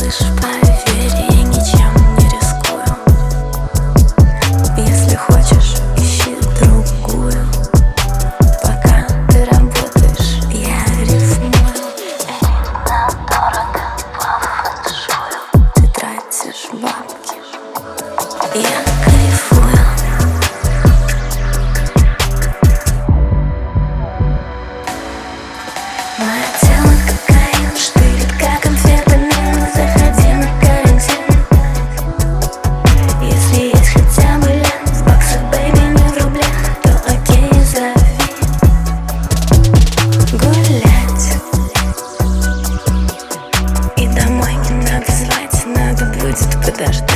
Малыш, поверь, я ничем не рискую. Если хочешь, ищи другую. Пока ты работаешь, я рифмую. Нам дорого по фэншую. Ты тратишь бабки, я кайфую. Мое тело кокаин, штырит как амфетамин. Заходи на карантин. Если есть хотя бы лен в баксах, бэйби, не в рублях, то окей, зови гулять. И домой не надо звать, надо будет подождать.